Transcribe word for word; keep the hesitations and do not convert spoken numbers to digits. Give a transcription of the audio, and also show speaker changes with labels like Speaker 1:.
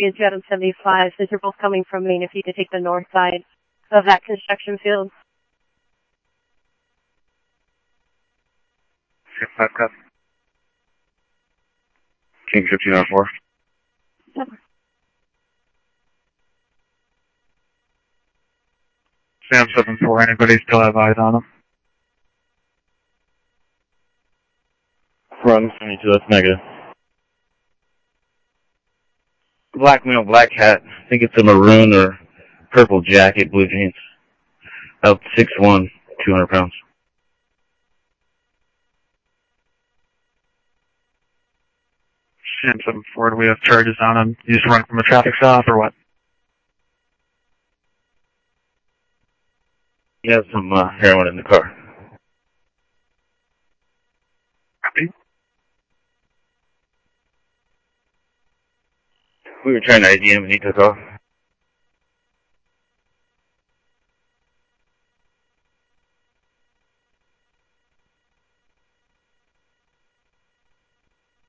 Speaker 1: Copy is Adam seventy-five. Since you're both coming from Maine, if you could take the north side of that construction field.
Speaker 2: five cup. King fifteen oh four.
Speaker 1: Yep.
Speaker 2: Sam seven four, anybody still have eyes on him?
Speaker 3: Run seventy-two, that's negative.
Speaker 2: Black male, black hat. I think it's a maroon or purple jacket, blue jeans. About six one, two hundred pounds.
Speaker 4: Sam seven four, do we have charges on him? You just run from a traffic stop or what?
Speaker 2: He has some uh, heroin in the car.
Speaker 4: Copy.
Speaker 2: We were trying to I D him and he took off.